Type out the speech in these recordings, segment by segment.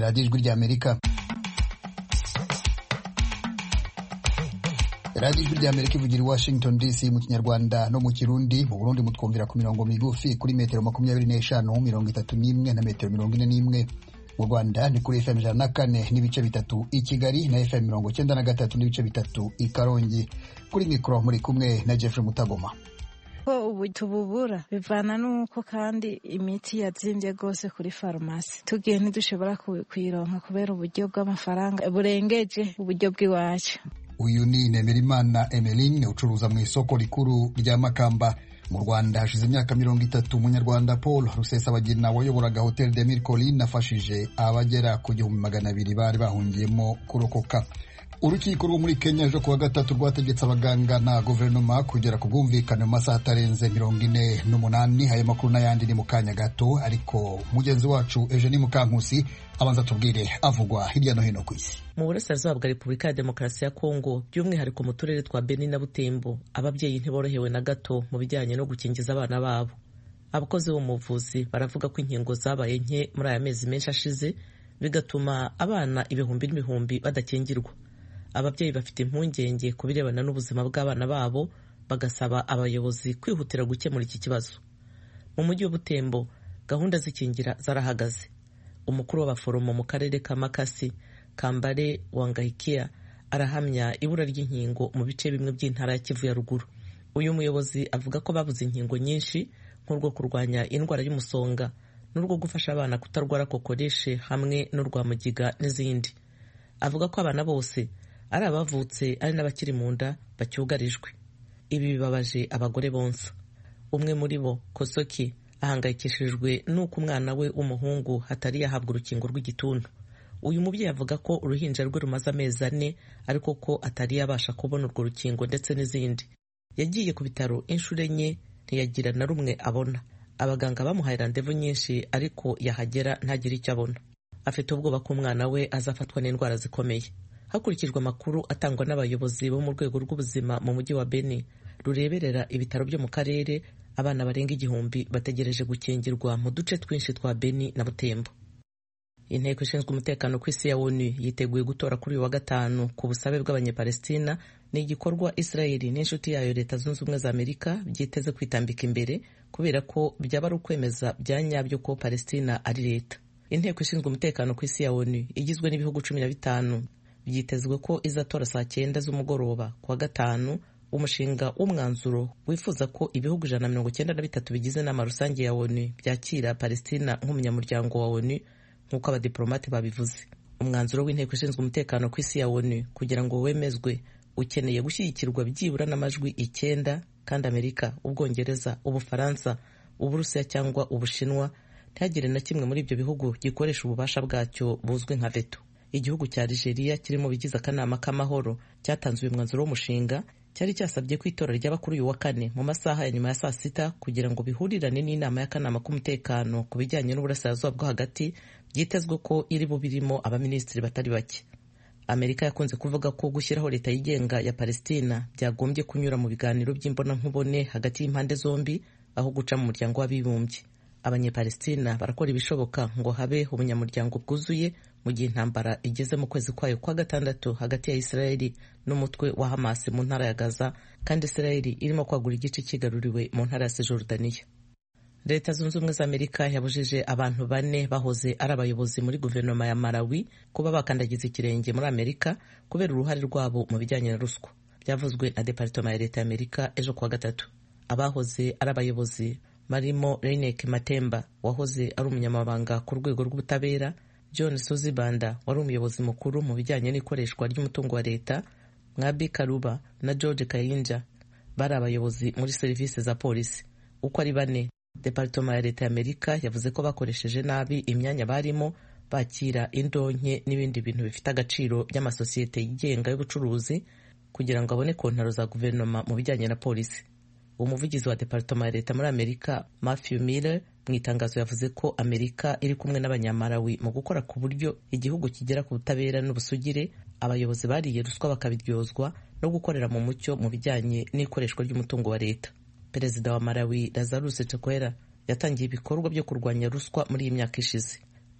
radiyo ijwi ry'Amerika. radiyo ijwi ry'Amerika ivugira i Washington DC mu Kinyarwanda no mu Kirundi. Mu Burundi mutwumvira ku mirongo migufi kuri metero 25, 31 na metero 41. Mu Rwanda ni kuri FM 104 n'ibice bitatu i Kigali na FM 93 n'ibice bitatu i Karongi. Kuri mikoro muri kumwe na Jeffrey Mutagoma. Ko ubu tububura bivana nuko kandi imiti yazimbye gose kuri farumasi tugiye ntidushobora kuyironka kubera uburyo bw'amafaranga burengeje uburyo bw'iwacu. Uyu ni Nemerimana Emeline ucuruza mu isoko rikuru rya Makamba. Mu Rwanda hashize imyaka 30 umunyarwanda Paul Rusesabagina wayoboraga Hotel de Mille Collines afashije abagera ku 200 bari bahungiyemo kurokoka. Urukiko rwo muri Kenya ejo kuwa gatatu rwategetse abaganga na guverinoma kugera ku bwumvikane mu masaha atarenze 48. Aya makuru n'ayandi ni mu kanya gato, ariko mugenzi wacu Eugenie Mukankusi abanza tubwire avugwa hirya no hino ku isi. Mu burasirazuba bwa Repubulika ya Demokarasi ya Kongo, by'umwihariko mu turere twa Beni na Butembo, ababyeyi ntiborohewe na gato mu bijyanye no gukingiza abana babo. Abakozi b'umuvuzi baravuga ko inkingo zabaye nke muri aya mezi menshi ashize, bigatuma abana ibihumbi n'ibihumbi badakingirwa. Ababyeyi bafite impungenge ku birebana n'ubuzima bw'abana babo, bagasaba abayobozi kwihutira gukemura iki kibazo. Mu mujyi wa Butembo, gahunda z'ikingira zarahagaze. Umukuru w'abaforomo mu karere ka Makasi, Kambale Wangahikia, arahamya ibura ry'inkingo mu bice bimwe by'intara ya Kivu ya ruguru. Uyu muyobozi avuga ko babuze inkingo nyinshi nk'urwo kurwanya indwara y'umusonga n'urwo gufasha abana kutarwara kokoreshe hamwe n'urwa mugiga n'izindi. Avuga ko abana bose ari abavutse ari n'abakiri mu nda bacyugarijwe. Ibi bibabaje abagore bonsa. Umwe muri bo, Kosoki, ahangayikishijwe n'uko umwana we w'umuhungu hatari yahabwa urukingo rw'igituntu. Uyu mubyeyi avuga ko uruhinja rwe rumaze amezi 4 ariko ko atari yabasha kubona urwo rukingo ndetse n'izindi. Yagiye ku bitaro inshuro enye ntiyagira na rumwe abona. Abaganga bamuhaye randevu nyinshi ariko yahagera ntagira icyo abona. Afite ubwoba ko umwana we azafatwa n'indwara zikomeye. Hakurikijwe amakuru atangwa n'abayobozi bo mu rwego rw'ubuzima mu mujyi wa Beni rureberera ibitaro byo mu karere, abana barenga 1000 bategereje gukingirwa mu duce twinshi twa Beni na Butembo. Inteko ishinzwe umutekano ku isi ya ONU yiteguye gutora kuri uyu wa gatanu ku busabe bw'abanyepalestina. Ni igikorwa Israeli n'inshuti yayo Leta Zunze Ubumwe za Amerika byiteze kwitambika imbere kubera ko byaba ari ukwemeza bya nyabyo ko Palestina ari leta. Inteko ishinzwe umutekano ku isi ya ONU igizwe n'ibihugu 15 byitezwe ko izatora saa 9 z'umugoroba kuwa gatanu umushinga w'umwanzuro wifuza ko ibihugu 193 bigize inama rusange ya ONU byakira Palestina nk'umunyamuryango wa ONU nk'uko abadiplomate babivuze. Umwanzuro w'inteko ishinzwe umutekano ku isi ya ONU kugira ngo wemezwe ukeneye gushyigikirwa byibura n'amajwi 9, kandi Amerika, Ubwongereza, Ubufaransa, Uburusiya cyangwa Ubushinwa ntihagire na kimwe muri ibyo bihugu gikoresha ububasha bwacyo buzwi nka veto. Igihugu cya Algeria kiri mu bigize akanama k'amahoro cyatanze uyu mwanzuro w'umushinga, cyari cyasabye ko itora ryaba kuri uyu wa 4 mu masaha ya nyuma ya saa 6 kugira ngo bihurirane n'inama y'akanama k'umutekano ku bijyanye n'uburasirazuba bwo hagati byitezwe ko iri bubirimo abaminisitiri batari bake. Amerika yakunze kuvuga ko gushyiraho leta yigenga ya Palestina byagombye kunyura mu biganiro by'imbonankubone hagati y'impande zombi aho guca mu muryango w'abibumbye. Abanyepalestina barakora ibishoboka ngo habe ubunyamuryango bwuzuye mu gihe intambara igeze mu kwezi kwayo kwa gatandatu hagati ya Israeli n'umutwe wa Hamas mu ntara ya Gaza, kandi Israeli irimo kwagura igice kigaruriwe mu ntara ya Cisjordania. Leta Zunze Ubumwe za Amerika yabujije abantu 4 bahoze ari abayobozi muri guverinoma ya Malawi kuba bakandagiza ikirenge muri Amerika kubera uruhare rwabo mu bijyanye na ruswa. Byavuzwe na Departement ya Leta ya Amerika ejo kuwa gatatu. Abahoze ari abayobozi marimo Reinek Matemba wahoze ari umunyamabanga ku rwego rw'ubutabera, John Sozibanda wari umuyobozi mukuru mu bijyanye n'ikoreshwa ry'umutungo wa leta, Ngabi Karuba na George Kayinja bari abayobozi muri serivisi za polisi. Uko ari 4, Departement ya Leta ya Amerika yavuze ko bakoresheje nabi imyanya barimo, bakira indonke n'ibindi bintu bifite agaciro by'amasosiyete yigenga y'ubucuruzi kugira ngo abone kontaro za guverinoma mu bijyanye na polisi. Umuvugizi wa Departement ya Leta muri Amerika, Matthew Miller, mu itangazo yavuze ko Amerika iri kumwe n'abanyamarawi mu gukora ku buryo igihugu kigera ku butabera n'ubusugire, abayobozi bariye ruswa bakabiryozwa no gukorera mu mucyo mu bijyanye n'ikoreshwa ry'umutungo wa leta. Perezida wa Malawi Lazarus Chakwera yatangiye ibikorwa byo kurwanya ruswa muri iyi myaka ishize.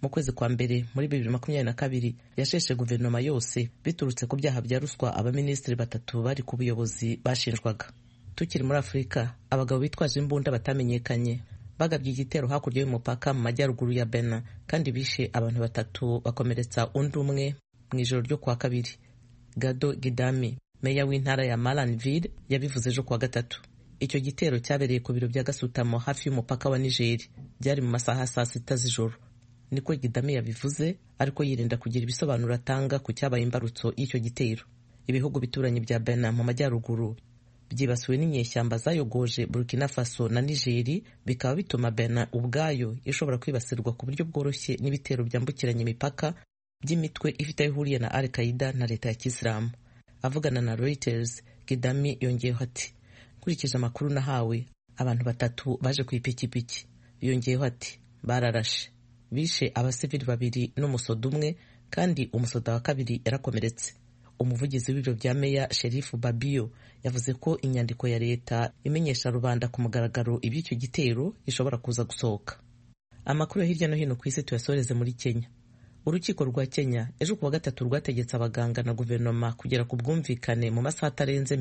mu kwezi kwa mbere muri 2022 yasheshe guverinoma yose biturutse ku byaha bya ruswa abaminisitiri 3 bari ku buyobozi bashinjwaga. Tukiri muri Afurika, abagabo bitwaje imbunda batamenyekanye bagabye igitero hakurya y'umupaka mu majyaruguru ya Benin kandi bishe abantu 3 bakomeretsa undi umwe mu ijoro ryo kwa kabiri. Gado Gidami, meya w'intara ya Malanville, yabivuze ejo kwa gatatu. Icyo gitero cyabereye ku biro bya Gasutamo hafi y'umupaka wa Niger, byari mu masaha saa 6 z'ijoro. Niko Gidami yabivuze, ariko yirinda kugira ibisobanuro atanga ku cyabaye imbarutso y'icyo gitero. Ibihugu bituranye bya Benin mu majyaruguru byibasiwe n'inyeshyamba zayogoje Burkina Faso na Niger, bikaba bituma Benin ubwayo ishobora kwibasirwa ku buryo bworoshye n'ibitero byambukiranya imipaka by'imitwe ifite ihuriye na Al-Qaeda na leta ya Kisilamu. Avugana na Reuters, Gidami yongeyeho ati, kurikije amakuru nahawe, abantu 3 baje ku ipikipiki. Yongeyeho ati, bararashe, bishe abasivili 2 n'umusoda umwe, kandi umusoda wa 2 yarakomeretse. Umuvugizi w'ibiro bya meya Sherifu Babio yavuze ko inyandiko ya leta imenyesha rubanda ku mugaragaro iby'icyo gitero ishobora kuza gusohoka. Amakuru yo hirya no hino ku isi tuyasoreze muri Kenya. Urukiko rwa Kenya ejo kuwa gatatu rwategetse abaganga na guverinoma kugera ku bwumvikane mu masaha atarenze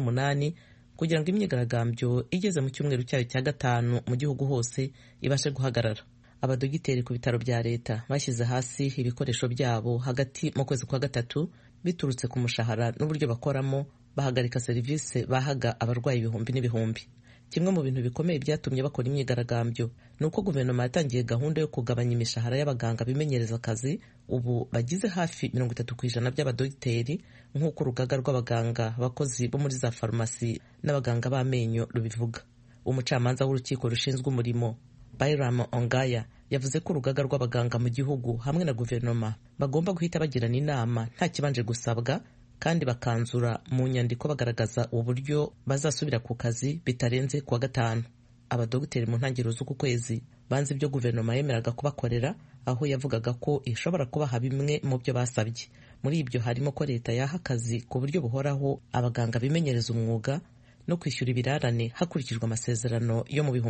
48 kugira ngo imyigaragambyo igeze mu cyumweru cyayo cya 5 mu gihugu hose ibashe guhagarara. Abadogiteri ku bitaro bya leta bashyize hasi ibikoresho byabo hagati mu kwezi kwa gatatu biturutse ku mushahara n'uburyo bakoramo, bahagarika serivisi bahaga abarwayi ibihumbi n'ibihumbi. Kimwe mu bintu bikomeye byatumye bakora imyigaragambyo ni uko guverinoma yatangiye gahunda yo kugabanya imishahara y'abaganga bimenyereza akazi. Ubu bagize hafi 30% by'abadogiteri, nk'uko urugaga rw'abaganga abakozi bo muri za farumasi n'abaganga b'amenyo rubivuga. Umucamanza w'urukiko rushinzwe umurimo Bayram Ongaya yavuze ko urugaga rw'abaganga mu gihugu hamwe na guverinoma bagomba guhita bagirana inama nta kibanje gusabwa, kandi bakanzura mu nyandiko bagaragaza uburyo bazasubira ku kazi bitarenze kuwa 5. Abadogiteri mu ntangiriro z'uku kwezi banze ibyo guverinoma yemeraga kubakorera, aho yavugaga ko ishobora kubaha bimwe mu byo basabye. Muri ibyo harimo ko leta yaha akazi ku buryo buhoraho abaganga bimenyereza umwuga no kwishyura ibirarane hakurikijwe amasezerano yo mu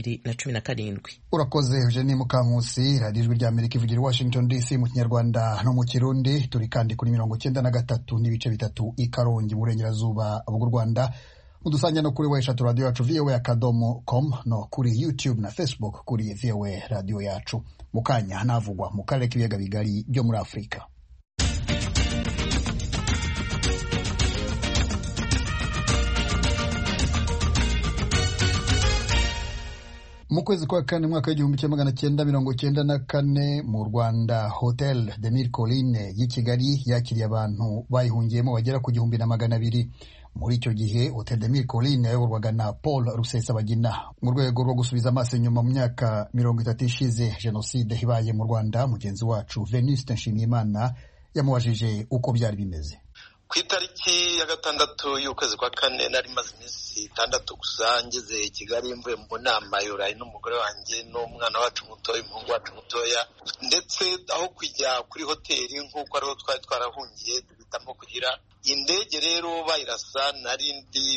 2017. Urakoze Eugenie Mukankusi. Radio Ijwi ry'Amerika ivugira i Washington DC mu Kinyarwanda no mu Kirundi. Turi kandi kuri 93 n'ibice 3 i Karongi burengerazuba bw'u Rwanda. Udusanya no kuri website radio yacu voa.com no kuri YouTube na Facebook kuri VOA radio yacu. Mukanya navugwa mu karere k'ibiyaga bigari byo muri Afurika. Mu kwezi kwa 4 mwaka w'1994 mu Rwanda, Hotel de Mille Collines y'i Kigali yakiriye abantu bayihungiyemo bagera ku 200,000. Muri icyo gihe Hotel de Mille Collines yayoborwaga na Paul Rusesabagina. Mu rwego rwo gusubiza amaso inyuma mu myaka 30 ishize jenoside ibaye mu Rwanda, mugenzi wacu Venuste Nshimiyimana yamubajije uko byari bimeze. Ku itariki ya 6 y'ukwezi kwa 4 nari maze iminsi 6 gusa ngeze Kigali mvuye mu nama y'Urayi n'umugore wanjye n'umwana wacu mutoya, umuhungu wacu mutoya, ndetse aho kujya kuri hoteli nk'uko ariho twari twarahungiye duhitamo kugira indege. Rero bayirasa nari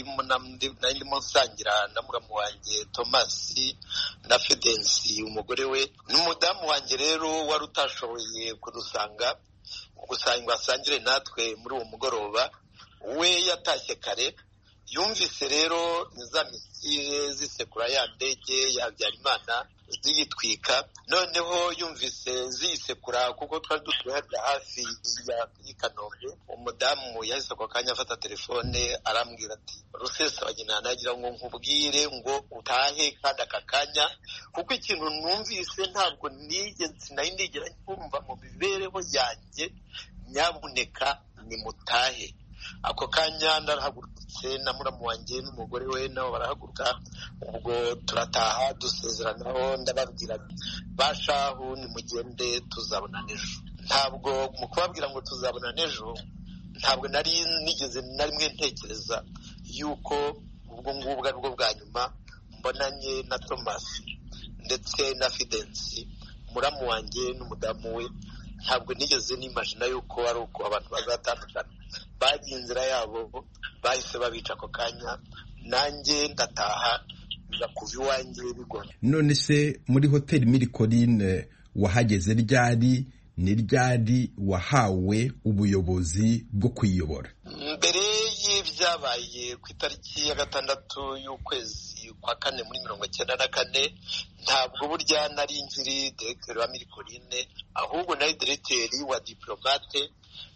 ndimo nsangira na muramu wanjye Thomas na Fidensi umugore we n'umudamu wanjye rero wari utashoboye kudusanga gusanga asangire natwe muri uwo mugoroba. We yatashye kare, yumvise rero za misile zisekura ya ndege ya Habyarimana ziyitwika, noneho yumvise ziyisekura kuko twari dutuye hafi y'i Kanombe. Umudamu yahise ako kanya afata telefone arambwira ati, Rusesabagina nagira ngo nkubwire ngo utahe kandi aka kanya, kuko ikintu numvise ntabwo nigera nkumva mu mibereho yanjye, nyabuneka ni mutahe. Ako kanya ndarahagurutse na muramu wanjye n'umugore we nabo barahaguruka. Ubwo turataha dusezeranaho, ndababwira bashahu nimugende tuzabona nejo. Ntabwo mu kubabwira ngo tuzabona nejo, ntabwo nari nigeze na rimwe ntekereza yuko ubwo ngubwo ari bwo bwa nyuma mbonanye na Thomas ndetse na Fidensi muramu wanjye n'umudamu we. Ntabwo nigeze nimagina yuko ari uko abantu bazatandukana. Bagiye inzira yabo, bahise babica ako kanya, nanjye ndataha kuva iwanjye bigona. None se muri Hotel Mille Collines wahageze ryari, ni ryari wahawe ubuyobozi bwo kwiyobora? Mbere y'ibyabaye ku itariki ya 6 y'ukwezi kwa 4 muri 1994, ntabwo burya nari nkiri directeur wa Mirikorine, ahubwo nari directeur wa diplomate,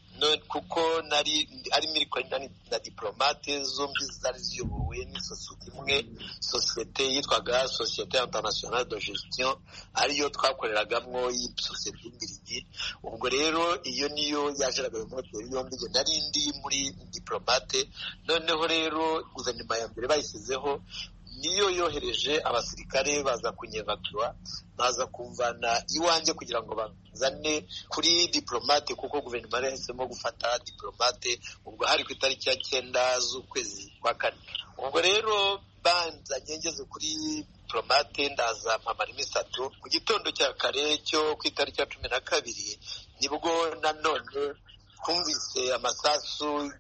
kuko nari ari Mirikorine na diplomate zombi zari ziyobowe n'isosiyete imwe, sosiyete yitwaga Société Internationale de Gestion, ariyo twakoreragamo y'isosiyete y'Imbirigi. Ubwo rero iyo niyo yajeraga mu hoteli yombi, nari ndi muri diplomate. Noneho rero guverinoma ya mbere bayisizeho niyo yohereje abasirikare baza kunyevagura, baza kumvana iwanjye kugira ngo bazane kuri diplomate, kuko guverinoma yari yahisemo gufata diplomate. Ubwo hari ku itariki ya 9 z'ukwezi kwa 4. ubwo rero banzanye ngeze kuri diplomate, ndaza mpamara iminsi 3. Ku gitondo cya kare cyo ku itariki ya 12 nibwo nanone twumvise amasasu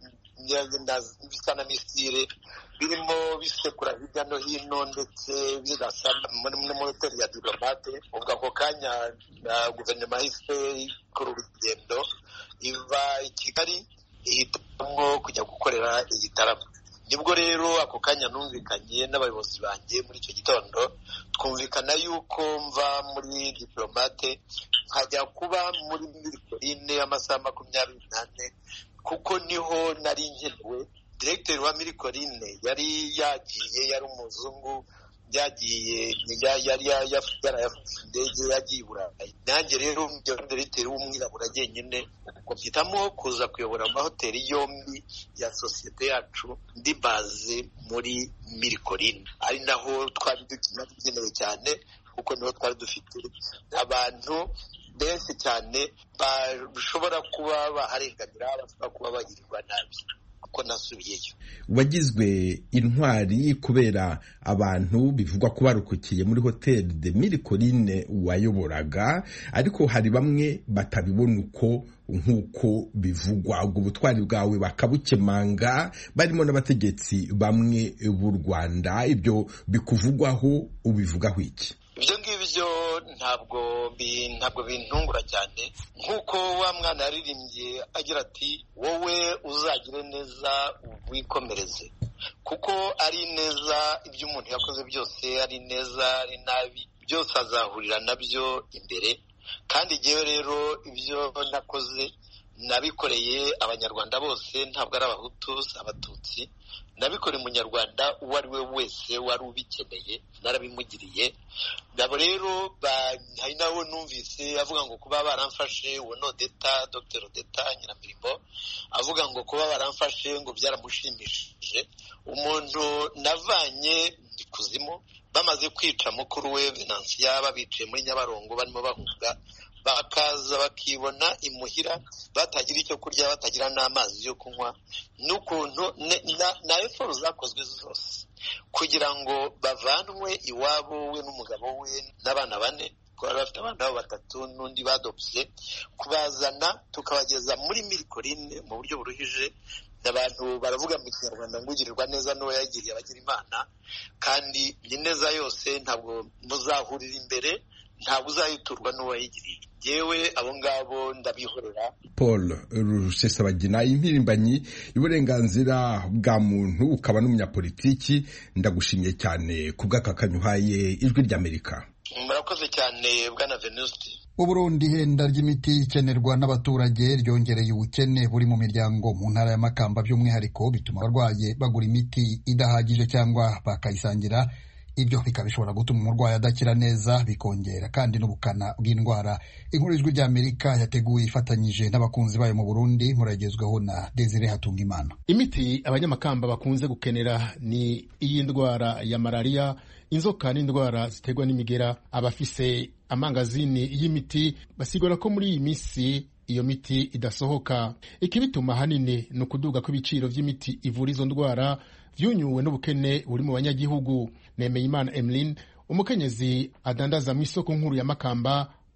bisa na misile birimo bisekura hirya no hino, ndetse birasa muri hoteli ya diplomate. Ubwo ako kanya guverinoma yahise ikora urugendo iva i Kigali ihitamo kujya gukorera igitaramo. Nibwo rero ako kanya numvikanye n'abayobozi banjye muri icyo gitondo, twumvikana yuko mva muri diplomate nkajya kuba muri Mirikorine amasaha 28, kuko niho nari nkenewe. Directeur wa Mirikorine yari yagiye, yari umuzungu, yagiye yari yarayafite indege yagiye i Burayi. Nanjye rero directeur w'umwirabura jyenyine, ubwo mpitamo kuza kuyobora amahoteli yombi ya sosiyete yacu ndi baze muri Mirikorine, ari naho twari dukenewe cyane, kuko niho twari dufite abantu benshi cyane bashobora kuba baharenganira, bashobora kuba bagirirwa nabi. Ko nasubiyeyo. Wagizwe intwari kubera abantu bivugwa ko barukukiye muri Hotel de Mirikorine wayoboraga, ariko hari bamwe batabibona uko nk'uko bivugwa. Ubwo butwari bwawe bakabukemanga, barimo n'abategetsi bamwe b'u Rwanda. Ibyo bikuvugwaho, ubivugaho iki? Ibyo ngibyo ntabwo bintungura cyane, nk'uko wa mwana yaririmbye agira ati wowe uzagire neza wikomereze, kuko ari neza ibyo umuntu yakoze byose, ari neza ari nabi, byose azahurira nabyo imbere. Kandi jyewe rero ibyo nakoze nabikoreye abanyarwanda bose, ntabwo ari abahutu abatutsi, nabikoreye umunyarwanda uwo ari we wese wari ubikeneye, narabimugiriye. Nabo rero hari nawe numvise avuga ngo kuba baramfashe uwo Odeta, Dr Odeta Nyiramirimo, avuga ngo kuba baramfashe ngo byaramushimishije. Umuntu navanye kuzimu bamaze kwica mukuru we Venantia, babicaye muri Nyabarongo barimo bahunga, bakaza bakibona imuhira batagira icyo kurya, batagira n'amazi yo kunywa, n'ukuntu na effort zakozwe zose kugira ngo bavanwe iwabo we n'umugabo we n'abana 4, kuko bafite abana 3 n'undi badopse, kubazana tukabageza muri Mirikorine mu buryo buruhije. Abantu baravuga mu Kinyarwanda ngo ugirirwa neza n'uwo yagiriye abagira Imana, kandi ni neza yose ntabwo muzahurira imbere, ntabwo uzayiturwa n'uwo yagiriye. Yewe abo ngabo ndabihorera. Paul Rusesabagina, impirimbanyi y'uburenganzira bwa muntu, ukaba n'umunyapolitiki, ndagushimye cyane kubw'akakanyuhaye Ijwi ry'Amerika. Murakoze cyane bwana Venuste. Uburundi ihenda ry'imiti ikenerwa n'abaturage ryongereye ubukene buri mu miryango mu ntara ya Makamba, by'umwihariko bituma abarwaye bagura imiti idahagije cyangwa bakayisangira. Ibyo bikaba bishobora gutuma umurwayi adakira neza, bikongera kandi n'ubukana bw'indwara. Inkuru y'Ijwi ry'Amerika yateguye ifatanyije n'abakunzi bayo mu Burundi, muragezweho na Desire Hatungimana. Imiti abanyamakamba bakunze gukenera ni iy'indwara ya malaria, inzoka n'indwara ziterwa n'imigera. Abafise amangazini y'imiti basigura ko muri iyi misi iyo miti idasohoka. Ikibituma hanini ni ukuduga kw'ibiciro vy'imiti ivura izo ndwara vyunyuwe n'ubukene buri mu banyagihugu. Nemeyimana Emeline, umukenyezi adandaza mu isoko nkuru ya Makamba,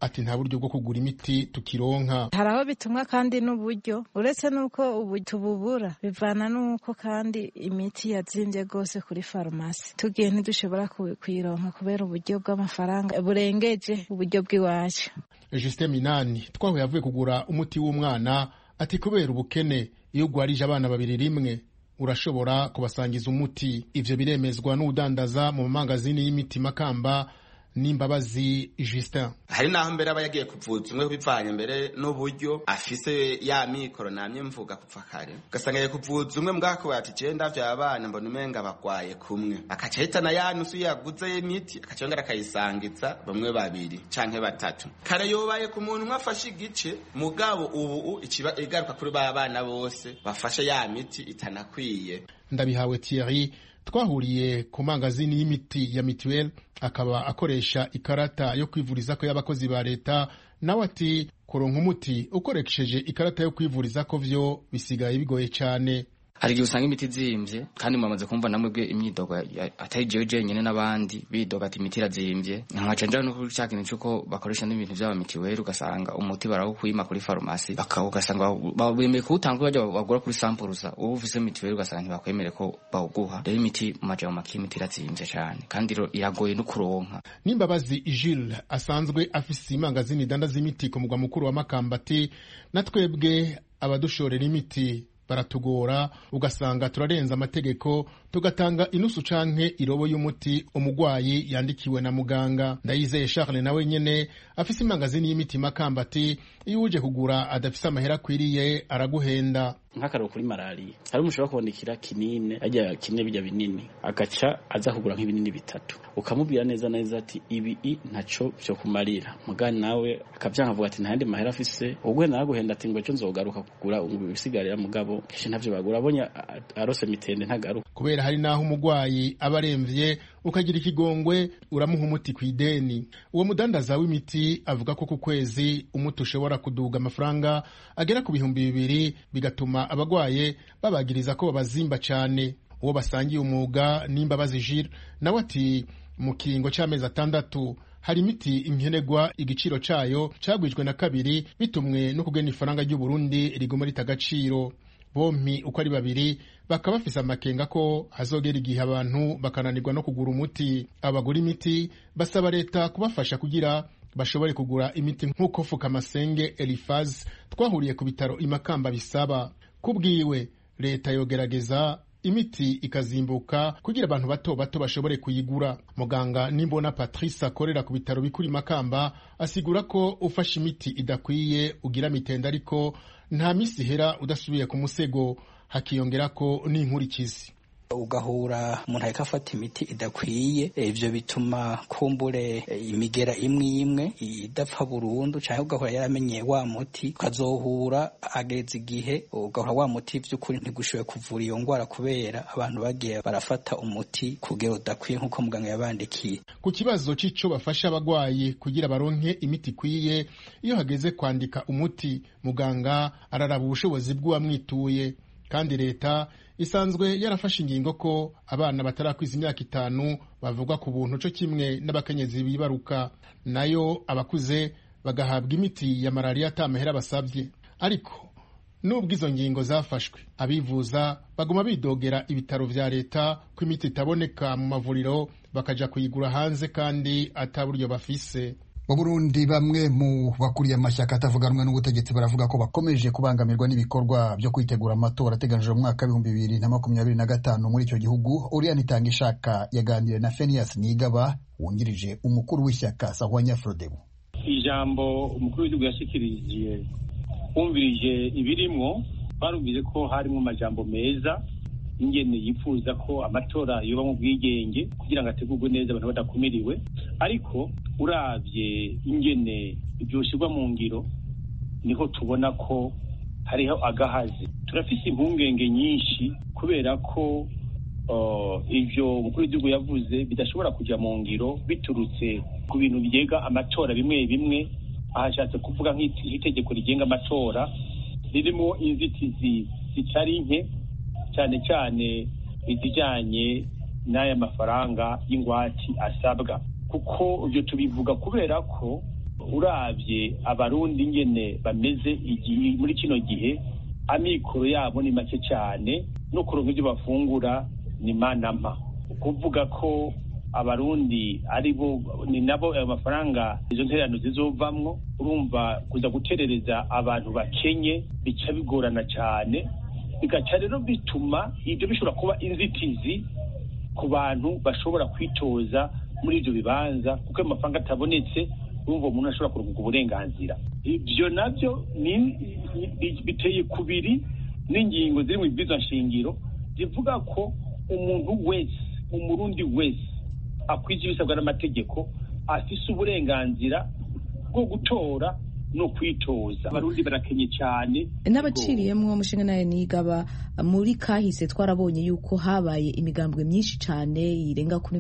ati nta buryo bwo kugura imiti tukironka. Hari aho bitumwa kandi n'uburyo, uretse n'uko ubu tububura bivana n'uko kandi imiti yazimvye gose kuri farumasi, tugiye ntidushobora kuyironka kubera uburyo bw'amafaranga burengeje uburyo bw'iwacu. Justin Minani twahuye avuye kugura umuti w'umwana, ati kubera ubukene iyo ugwarije abana babiri rimwe urashobora kubasangiza umuti. Ivyo biremezwa n'udandaza mu mangazini y'imiti Makamba Nimbabazi Justin. Hari naho mbere aba yagiye kuvuza umwe bivanye mbere n'uburyo afise ya mikoro namye mvuga kupfa kare, ugasanga yagiye kuvuza umwe mbwako bati je ndavya abana mbona umenga bagwaye kumwe, akaca hitana ya nusu yaguze imiti akacongera akayisangiza bamwe babiri canke batatu. Kare yobaye ku muntu mwafashe igice, mugabo ubu ikiba igaruka kuri ba bana bose bafashe ya miti itanakwiye. Ndabihawe Thierry twahuriye ku mangazini y'imiti ya Mituel, akaba akoresha ikarata yo kwivuriza ko y'abakozi ba leta, nawe ati kuronka umuti ukoresheje ikarata yo kwivuriza ko vyo bisigaye bigoye cyane. Hari gihe usanga imiti zimvye kandi mwamaze kumva namwe imyidogo atari jewe jenyene n'abandi bidoga ati imiti irazimvye, nkaca nja no kuri cyakintu cyuko bakoresha n'ibintu by'aba mitiweri, ugasanga umuti barawukwima kuri farumasi ugasanga bemeye kuwutanga bajya bagura kuri sampuruza, ubu ufise mitiweri ugasanga ntibakwemere ko bawuguha. Rero imiti mu majambo make imiti irazimvye cyane kandi iragoye no kuronka. Nimbabazi Jules asanzwe afise imangazini dandaza imiti ku mugwa mukuru wa Makamba ati natwebwe abadushorera imiti baratugora, ugasanga turarenza amategeko tugatanga inusu canke irobo y'umuti umugwayi yandikiwe na muganga. Ndayizeye Charles nawe nyene afise imangazini y'imiti Makamba ati iyo uje kugura adafise amahera kwiriye araguhenda. Nk'akararo kuri malaria hari umushobora kubonekira kinine ajya kine bijya binini agaca aza kugura nk'ibinini bitatu, ukamubwira neza neza ati ibi ntaco byo kumarira, mugani nawe akavyankavuga ati ntandi mahera afise, ubwo naraguhenda ati ngo cyo nzogaruka kugura ubisigarira, mugabo keshe ntavyo bagura, abonye arose mitende ntagaruka. Kubera hari naho umugwayi abaremvye ukagira ikigongwe uramuha umuti kw'ideni. Uwo mudandaza w'imiti avuga ko ku kwezi umuti ushobora kuduga amafaranga agera ku 200 bigatuma abagwaye babagiriza ko babazimba cyane. Uwo basangiye umwuga Nimbabazi Jules nawe ati mu kiringo cy'amezi 6 hari imiti inkenegwa igiciro cayo cagwijwe na kabiri bitumwe no kugena ifaranga ry'u Burundi rigoma ritagaciro. Bompi uko ari babiri bakaba bafise amakenga ko hazogera igihe abantu bakananirwa no kugura umuti. Abagura imiti basaba leta kubafasha kugira bashobore kugura imiti nk'uko Fukamasenge Elifaz twahuriye ku bitaro Imakamba bisaba. Kubwiwe leta yogerageza imiti ikazimbuka kugira abantu bato bato bashobore kuyigura. Muganga Nimbona Patrice akorera ku bitaro bikuri Makamba asigura ko ufashe imiti idakwiye ugira mitenda, ariko nta misi hera udasubiye ku musego, hakiyongera ko n'inkurikizi. Ugahura umuntu ariko afata imiti idakwiye, ivyo bituma kumbure imigera imwe idapfa burundu, cyangwa ugahura yaramenyeye wa muti ukazohura ageze igihe ugahura wa muti vy'ukuri ntigushoboye kuvura iyo ngwara kubera abantu bagiye barafata umuti kugera udakwiye nk'uko muganga yabandikiye. Ku kibazo c'ico bafasha abagwayi kugira baronke imiti ikwiye, iyo hageze kwandika umuti muganga araraba ubushobozi bw'uwamwituye, kandi leta isanzwe yarafashe ingingo ko abana batarakwiza imyaka 5 bavugwa ku buntu cyo kimwe n'abakenyezi bibaruka, nayo abakuze bagahabwa imiti ya malaria atamahera basabye. Ariko nubwo izo ngingo zafashwe, abivuza baguma bidogera ibitaro vya leta ko imiti itaboneka mu mavuriro bakaja kuyigura hanze kandi ataburyo bafise. Mu Burundi bamwe mu bakuriye amashyaka atavuganwa n'ubutegetsi baravuga ko bakomeje kubangamirwa n'ibikorwa byo kwitegura amatora ateganijwe mu mwaka 2025 muri icyo gihugu. Oriane Itangishaka yaganiriye na Phineas Nigaba wungirije umukuru w'ishyaka Sahwanya Frodebu. Ijambo umukuru w'igihugu yashikirije umvirije ibirimwo, barumvise ko harimo amajambo meza ingene yifuza ko amatora yoba mu bwigenge kugira ngo ategurwe neza abantu badakumiriwe, ariko uravye ingene ibyoshirwa mu ngiro niho tubona ko hariho agahazi. Turafise impungenge nyinshi kubera ko ivyo umukuru w'igihugu yavuze bidashobora kuja mu ngiro biturutse ku bintu byega amatora bimwe bimwe. Ahashatse kuvuga nk'itegeko rigenga amatora ririmo inzitizi zitari nke, cyane cyane izijanye n'aya mafaranga y'ingwati asabwa, kuko ibyo tubivuga kubera ko uravye abarundi ngene bameze muri kino gihe, amikoro yabo ni make cyane, no kuronka ibyo bafungura ni manama. Kuvuga ko abarundi ni nabo ayo mafaranga izo ntererano zizovamwo, urumva kuza guterereza abantu bakenye bica bigorana cyane, bigaca rero bituma ibyo bishobora kuba inzitizi ku bantu bashobora kwitoza muri ibyo bibanza, kuko ayo mafaranga atabonetse urumva umuntu ashobora kuronka uburenganzira. Ibyo nabyo biteye kubiri n'ingingo ziri mu bwiza nshingiro zivuga ko umuntu wese, umurundi wese akwije ibisabwa n'amategeko afise uburenganzira bwo gutora no kwitoza. Abarundi barakenye cyane n'abaciriyemwo mushinga naye nigaba muri kahise twarabonye yuko habaye imigambwe myinshi cyane irenga kuri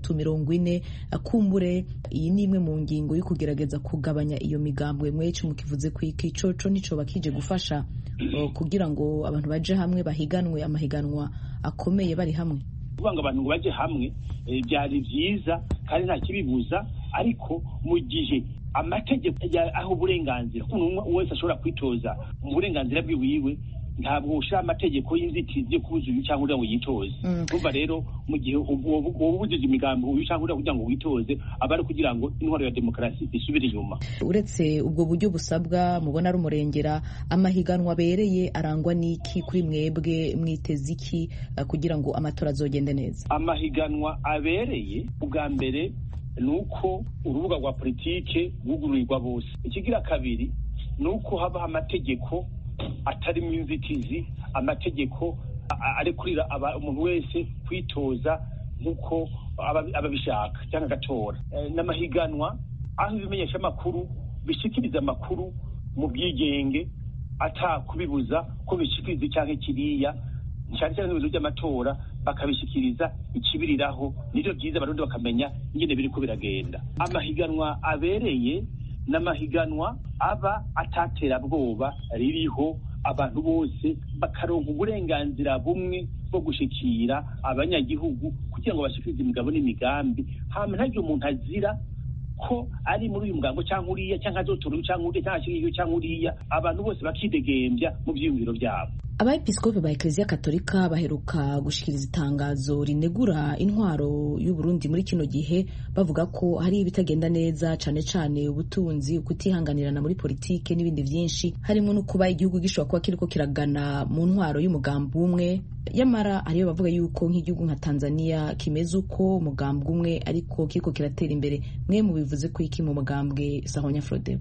30-40. Akumbure iyi ni imwe mu ngingo yo kugerageza kugabanya iyo migambwe mwece mukivuze ku ikicoco nico bakije gufasha kugira ngo abantu baje hamwe bahiganwe amahiganwa akomeye bari hamwe. Kubanga abantu ngo baje hamwe byari byiza kandi nta kibibuza, ariko mu gihe amategeko aho uburenganzira umuntu wese ashobora kwitoza mu burenganzira bwiwiwe, ntabwo ushira amategeko y'inzitizi yo kubuza uyu cyangwa ngo yitoze. Umva rero mu gihe ubujije imigambi uyu cyangwa kugira ngo witoze, abari kugira ngo intwaro ya demokarasi isubire inyuma. Uretse ubwo buryo busabwa mubona ari umurengera, amahiganwa abereye arangwa n'iki kuri mwebwe? Mwiteze iki kugira ngo amatora azogende neza? Amahiganwa abereye ubwa mbere nuko urubuga rwa politike rwugururirwa bose. Ikigira kabiri nuko habaho amategeko atari mu inzitizi, amategeko arekurira umuntu wese kwitoza nk'uko ababishaka cyangwa agatora. N'amahiganwa aho ibimenyesha amakuru bishikiriza amakuru mu bwigenge atakubibuza ko bishikiriza cyangwa kiriya, cyane cyane ibibazo by'amatora bakabishikiriza ikibiriraho. Nibyo byiza abarundi bakamenya ingene biriko biragenda. Amahiganwa abereye n'amahiganwa aba ataterabwoba ririho, abantu bose bakaronka uburenganzira bumwe bwo gushikira abanyagihugu kugira ngo bashikirize imigabo n'imigambi, hama ntagire umuntu azira ko ari muri uyu mugambo cyangwa uriya cyangwa azotora cyangwa uriya cyangwa ashyigikiye cyangwa uriya. Abantu bose bakidegembya mu byiyumviro byabo. Abepiskopi ba Eklezia Katolika baheruka gushikiriza itangazo rinegura intwaro y'u Burundi muri kino gihe, bavuga ko hari ibitagenda neza, cane cane ubutunzi, kutihanganirana muri politike n'ibindi vyinshi, harimo no kuba igihugu gishobora kuba kiriko kiragana mu ntwaro y'umugambi umwe. Yamara ariyo bavuga yuko nk'igihugu nka Tanzania kimeze uko umugambi umwe ariko kiriko kiratera imbere. Mwe mubivuze ko iki mu mugambwe Sahwanya Frodebu?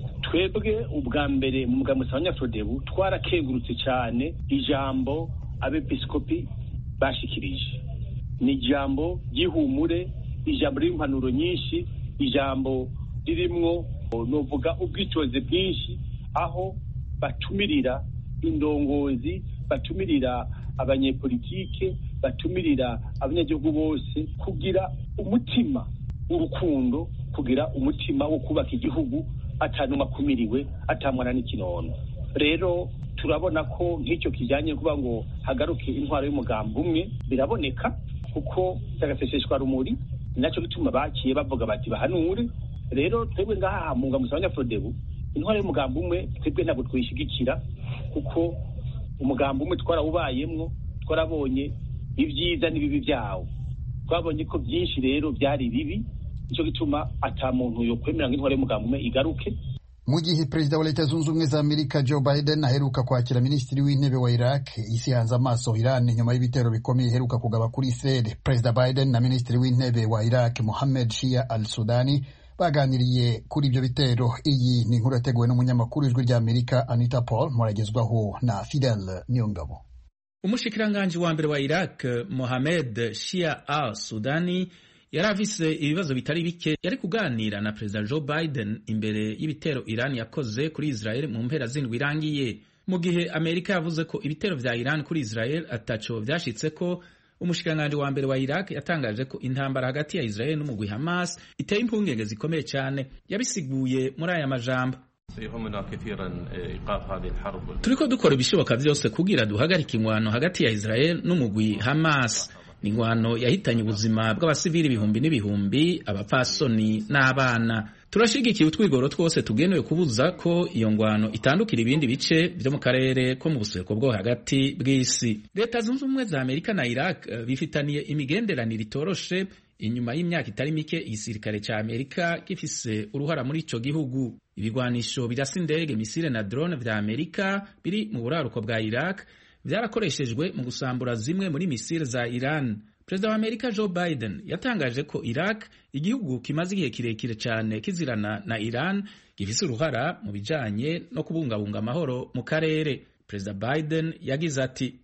Twebwe ubwa mbere mu mugambi Sahwanya Frodebu twarakengurutse cyane ijambo abepiskopi bashikirije. Ni ijambo ry'ihumure, ijambo ry'impanuro nyinshi, ijambo ririmwo novuga ubwicoze bwinshi, aho batumirira indongozi, batumirira abanyepolitike, batumirira abanyagihugu bose kugira umutima w'urukundo, kugira umutima wo kubaka igihugu atanuma kumiriwe, atamwana n'ikinono. Rero turabona ko nk'icyo kijyanye kuba ngo hagaruke intwaro y'umugambi umwe biraboneka, kuko cyagaseseshwa rumuri, nacyo gituma bakiye bavuga bati bahanure. Rero twebwe ngaha mu mugambi Sahwanya Frodebu intwaro y'umugambi umwe twebwe ntabwo twishigikira, kuko umugambi umwe twarawubayemwo, twarabonye ibyiza n'ibibi byawo, twabonye ko byinshi rero byari bibi. Nicyo gituma ata muntu yo kwemera ngo intwaro y'umugambi umwe igaruke. Mu gihe perezida wa Leta Zunze Ubumwe za Amerika Joe Biden aheruka kwakira minisitiri w'intebe wa Iraq, isi hanze amaso Iran nyuma y'ibitero bikomeye iheruka kugaba kuri Israel. Perezida Biden na minisitiri w'intebe wa Iraq Mohammed Shia al-Sudani baganiriye kuri ibyo bitero. Iyi ni inkuru yateguwe n'umunyamakuru w'ijwi rya Amerika Anita Paul, muragezwaho na Fidel Niyongabo. Umushikiranganji wa mbere wa Iraq Mohammed Shia al-Sudani yari afise ibibazo bitari bike yari kuganira na Perezida Joe Biden imbere y'ibitero Iran yakoze kuri Israel mu mpera z'indwi irangiye. Mu gihe Amerika yavuze ko ibitero vya Iran kuri Israel ataco vyashitseko, umushikiranganji wa mbere wa Iraq yatangaje ko intambara hagati ya Israel n'umugwi Hamas iteye impungenge zikomeye cyane. Yabisiguye muri aya majambo: turiko dukora ibishoboka vyose kugira duhagarike ingwano hagati ya Israel n'umugwi Hamas. Ni ingwano yahitanye ubuzima bw'abasivili ibihumbi n'ibihumbi, abapfasoni n'abana. turashigikiye utwigoro twose tugenewe kubuza ko iyo ngwano itandukira ibindi bice byo mu karere ko mu buseruko bwo hagati bw'isi. Leta zunze ubumwe za Amerika na Iraq bifitaniye imigenderanire itoroshe inyuma y'imyaka itari mike igisirikare ca Amerika gifise uruhara muri ico gihugu. Ibigwanisho birasa indege, misile na drone vya Amerika biri mu buraruko bwa Iraq vyarakoreshejwe mu gusambura zimwe muri misile za Iran. Perezida wa Amerika Joe Biden yatangaje ko Iraq, igihugu kimaze igihe kirekire cyane kizirana na Iran, gifise uruhara mu bijanye no kubungabunga amahoro mu karere. Perezida Biden yagize ati,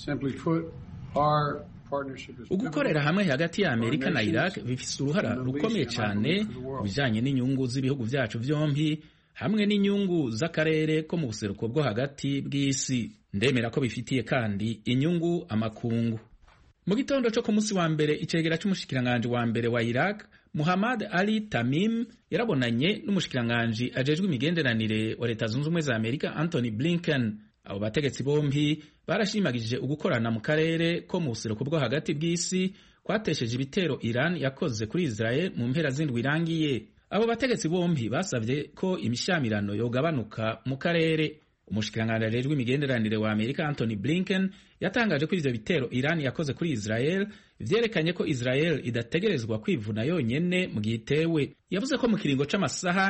ugukorera hamwe hagati ya Amerika na Iraq bifise uruhara rukomeye cyane mu bijanye n'inyungu z'ibihugu vyacu vyompi hamwe n'inyungu z'akarere ko mu buseruko bwo hagati bw'isi. Ndemera ko bifitiye kandi inyungu amakungu. Mu gitondo cyo ku munsi wa mbere icegera c'umushikiranganje wa mbere wa Iraq Muhammad Ali Tamim yarabonanye n'umushikiranganje ajejwe imigenderanire wa Leta Zunze Ubumwe za Amerika Anthony Blinken. Abo bategetsi bombi barashimagije ugukorana mu karere ko mu buseruko bwo hagati bw'isi kwatesheje ibitero Iran yakoze kuri Israel mu mpera z'indwi irangiye. Abo bategetsi bombi basavye ko imishamirano yogabanuka mu karere. Umushikiranganje ajejwe imigenderanire wa Amerika Anthony Blinken yatangaje ko ivyo bitero Iran yakoze kuri Israel vyerekanye ko Israel idategerezwa kwivuna yonyene mu gihe itewe. Yavuze ko mu kiringo c'amasaha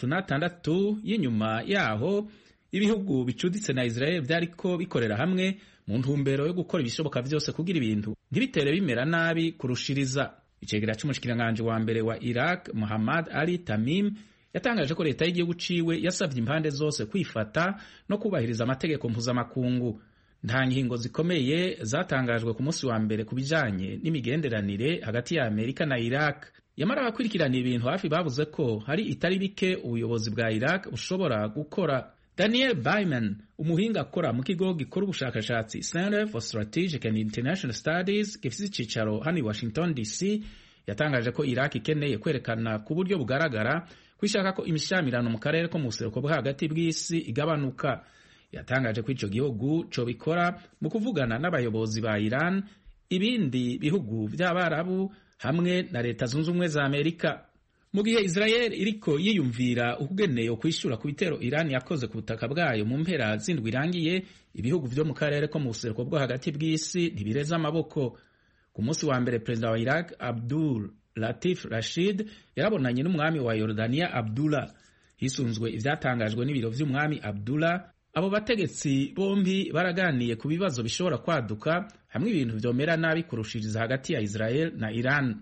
36 y'inyuma yaho ibihugu bicuditse na Israel vyariko bikorera hamwe mu ntumbero yo gukora ibishoboka vyose kugira ibintu ntibitere bimera nabi kurushiriza. Icegera c'umushikiranganje wa mbere wa Iraq Muhammad Ali Tamim yatangaje ko leta y'igihugu ciwe yasavye impande zose kwifata no kubahiriza amategeko mpuzamakungu. Nta ngingo zikomeye zatangajwe ku munsi wa mbere kubijanye n'imigenderanire hagati ya Amerika na Iraq. Yamara abakurikirana ibintu hafi bavuze ko hari itari bike ubuyobozi bwa Iraq bushobora gukora. Daniel Byman, umuhinga akora mu kigo gikora ubushakashatsi Center for Strategic and International Studies gifise icicaro hano i Washington DC, yatangaje ko Iraq ikeneye kwerekana ku buryo bugaragara kwishaka ko imishamirano mu karere ko mu buseruko bwo hagati bw'isi igabanuka. Yatangaje ko ico gihugu co bikora mu kuvugana n'abayobozi ba Iran, ibindi bihugu vy'Abarabu hamwe na Leta Zunze Ubumwe za Amerika. Mu gihe Israel iriko yiyumvira ukugeneye kwishura ku bitero Iran yakoze ku butaka bwayo mu mpera z'indwi irangiye, ibihugu vyo mu karere ko mu buseruko bwo hagati bw'isi ntibireza amaboko. Ku munsi wa mbere Perezida wa Iraq Abdul Latif Rashid yarabonanye n'umwami wa Yordania Abdullah. Hisunzwe ivyatangajwe n'ibiro vy'umwami Abdullah, abo bategetsi bombi baraganiye ku bibazo bishobora kwaduka hamwe ibintu vyomera nabi kurushiriza hagati ya Israel na Iran.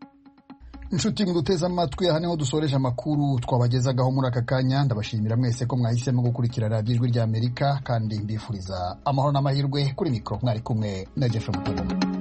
Inshuti muduteze amatwi, aha niho dusoreje amakuru twabagezagaho muri aka kanya. Ndabashimira mwese ko mwahisemo gukurikira radiyo Ijwi ry'Amerika kandi mbifuriza amahoro n'amahirwe. Kuri mikoro mwari kumwe na Jeff Mutagoma.